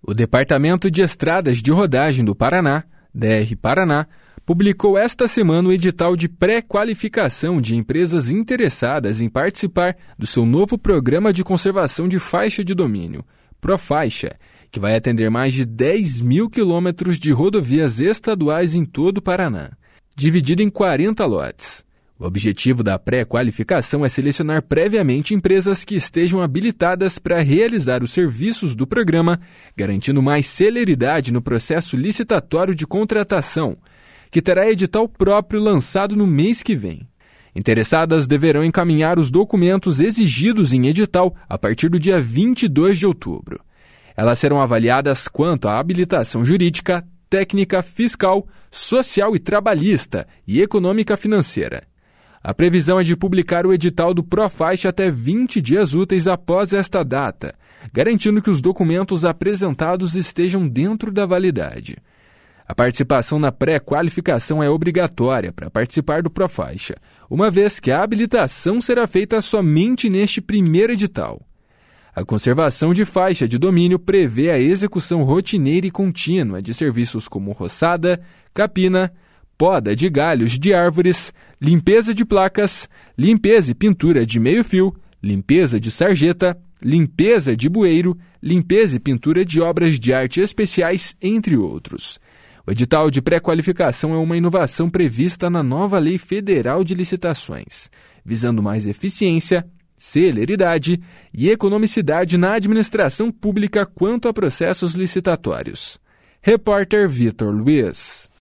O Departamento de Estradas de Rodagem do Paraná, DR Paraná, publicou esta semana o edital de pré-qualificação de empresas interessadas em participar do seu novo Programa de Conservação de Faixa de Domínio, Profaixa, que vai atender mais de 10 mil quilômetros de rodovias estaduais em todo o Paraná, dividido em 40 lotes. O objetivo da pré-qualificação é selecionar previamente empresas que estejam habilitadas para realizar os serviços do programa, garantindo mais celeridade no processo licitatório de contratação, que terá edital próprio lançado no mês que vem. Interessadas deverão encaminhar os documentos exigidos em edital a partir do dia 22 de outubro. Elas serão avaliadas quanto à habilitação jurídica, técnica, fiscal, social e trabalhista e econômica financeira. A previsão é de publicar o edital do Profaixa até 20 dias úteis após esta data, garantindo que os documentos apresentados estejam dentro da validade. A participação na pré-qualificação é obrigatória para participar do Profaixa, uma vez que a habilitação será feita somente neste primeiro edital. A conservação de faixa de domínio prevê a execução rotineira e contínua de serviços como roçada, capina, poda de galhos de árvores, limpeza de placas, limpeza e pintura de meio-fio, limpeza de sarjeta, limpeza de bueiro, limpeza e pintura de obras de arte especiais, entre outros. O edital de pré-qualificação é uma inovação prevista na nova Lei Federal de Licitações, visando mais eficiência, celeridade e economicidade na administração pública quanto a processos licitatórios. Repórter Vitor Luiz.